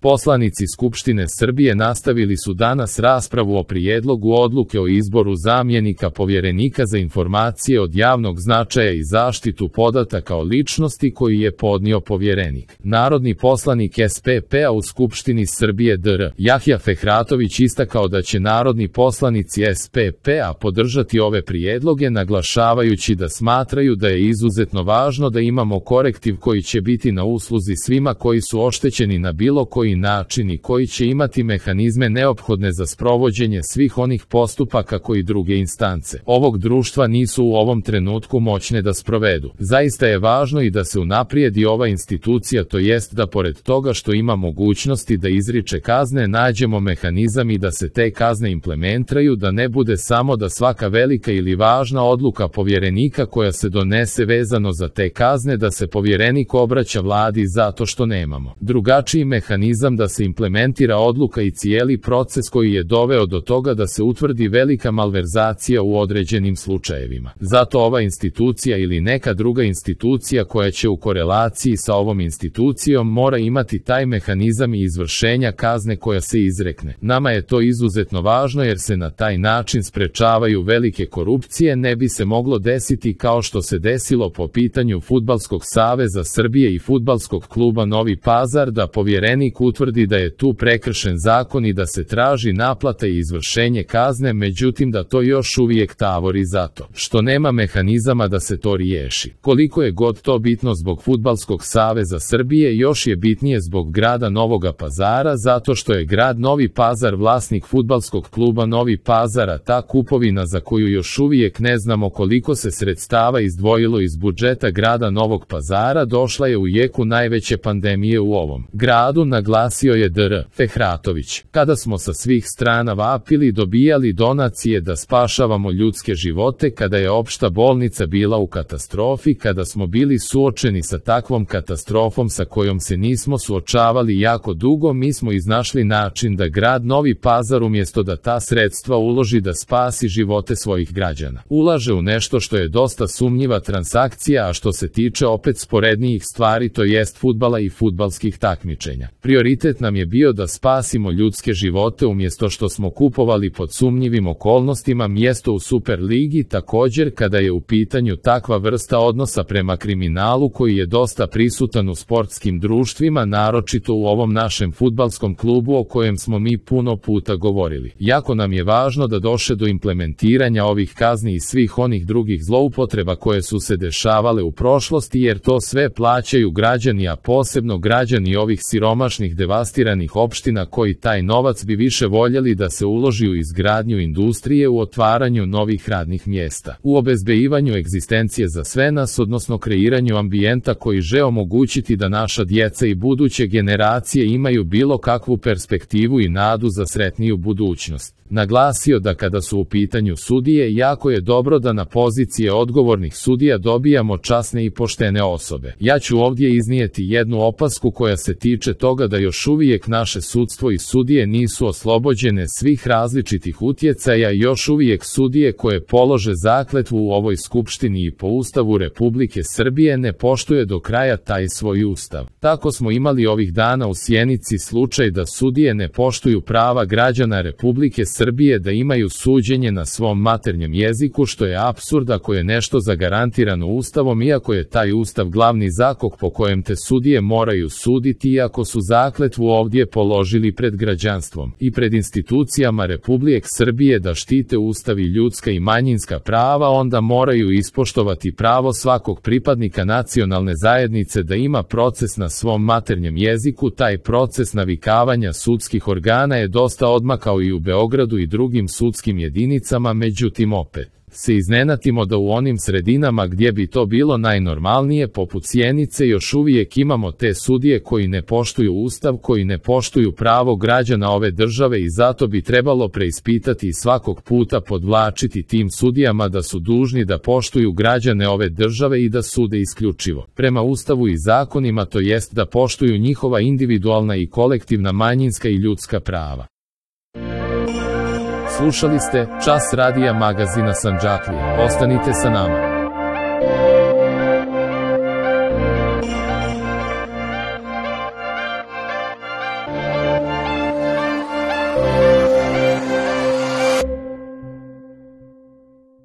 Poslanici Skupštine Srbije nastavili su danas raspravu o prijedlogu odluke o izboru zamjenika Povjerenika za informacije od javnog značaja i zaštitu podataka o ličnosti koji je podnio povjerenik. Narodni poslanik SPP-a u Skupštini Srbije dr. Jahja Fehratović istakao da će narodni poslanici SPP-a podržati ove prijedloge, naglašavajući da smatraju da je izuzetno važno da imamo korektiv koji će biti na usluzi svima koji su oštećeni na bilo koji način i koji će imati mehanizme neophodne za sprovođenje svih onih postupaka koji druge instance ovog društva nisu u ovom trenutku moćne da sprovedu. Zaista je važno i da se unaprijedi ova institucija, to jest da pored toga što ima mogućnosti da izriče kazne, nađemo mehanizam i da se te kazne implementiraju, da ne bude samo da svaka velika ili važna odluka povjerenika koja se donese vezano za te kazne da se povjerenik obraća vladi zato što nemamo drugačiji mehanizam da se implementira odluka i cijeli proces koji je doveo do toga da se utvrdi velika malverzacija u određenim slučajevima. Zato ova institucija ili neka druga institucija koja će u korelaciji sa ovom institucijom mora imati taj mehanizam i izvršenja kazne koja se izrekne. Nama je to izuzetno važno jer se na taj način sprečavaju velike korupcije, ne bi se moglo desiti kao što se desilo po pitanju Fudbalskog saveza Srbije i Fudbalskog kluba Novi Pazar, da povjerenik utvrdi da je tu prekršen zakon i da se traži naplata i izvršenje kazne, međutim da to još uvijek tavori zato što nema mehanizama da se to riješi. Koliko je god to bitno zbog Fudbalskog saveza Srbije, još je bitnije zbog grada Novoga Pazara, zato što je grad Novi Pazar vlasnik Fudbalskog kluba Novi Pazar, a ta kupovina za koju još uvijek ne znamo koliko se sredstava izdvojilo iz budžeta grada Novog Pazara došla je u jeku najveće pandemije u ovom gradu, naglasio je dr. Fehratović. Kada smo sa svih strana vapili, dobijali donacije da spašavamo ljudske živote, kada je opšta bolnica bila u katastrofi, kada smo bili suočeni sa takvom katastrofom sa kojom se nismo suočavali jako dugo, mi smo iznašli način da grad Novi Pazar umjesto da ta sredstva uloži da spasi živote svojih građana, ulaže u nešto što je dosta sumnjiva transakcija, a što se tiče opet sporednijih stvari, to jest fudbala i fudbalskih takmičenja. Prioritet nam je bio da spasimo ljudske živote umjesto što smo kupovali pod sumnjivim okolnostima mjesto u Superligi. Također kada je u pitanju takva vrsta odnosa prema kriminalu koji je dosta prisutan u sportskim društvima, naročito u ovom našem fudbalskom klubu o kojem smo mi puno puta govorili. Jako nam je važno da dođe do implementiranja ovih kazni i svih onih drugih zloupotreba koje su se dešavale u prošlosti, jer to sve plaćaju građani, a posebno građani ovih siromašnih devastiranih opština koji taj novac bi više voljeli da se uloži u izgradnju industrije, u otvaranju novih radnih mjesta, u obezbeđivanju egzistencije za sve nas, odnosno kreiranju ambijenta koji će omogućiti da naša djeca i buduće generacije imaju bilo kakvu perspektivu i nadu za sretniju budućnost. Naglasio da kada su u pitanju sudije, jako je dobro da na pozicije odgovornih sudija dobijamo časne i poštene osobe. Ja ću ovdje iznijeti jednu opasku koja se tiče toga da još uvijek naše sudstvo i sudije nisu oslobođene svih različitih utjecaja, još uvijek sudije koje polože zakletvu u ovoj skupštini i po Ustavu Republike Srbije ne poštuje do kraja taj svoj ustav. Tako smo imali ovih dana u Sjenici slučaj da sudije ne poštuju prava građana Republike Srbije da imaju suđenje na svom maternjem jeziku, što je apsurd ako je nešto zagarantirano Ustavom, iako je taj Ustav glavni zakon po kojem te sudije moraju suditi, iako su zakletvu ovdje položili pred građanstvom i pred institucijama Republike Srbije da štite Ustav i ljudska i manjinska prava, onda moraju ispoštovati pravo svakog pripadnika nacionalne zajednice da ima proces na svom maternjem jeziku. Taj proces navikavanja sudskih organa je dosta odmakao i u Beogradu i drugim sudskim jedinicama, međutim opet se iznenadimo da u onim sredinama gdje bi to bilo najnormalnije, poput Sjenice, još uvijek imamo te sudije koji ne poštuju Ustav, koji ne poštuju pravo građana ove države, i zato bi trebalo preispitati i svakog puta podvlačiti tim sudijama da su dužni da poštuju građane ove države i da sude isključivo prema Ustavu i zakonima, to jest da poštuju njihova individualna i kolektivna manjinska i ljudska prava. Slušali ste Čas radija magazina Sandžaklija. Ostanite sa nama.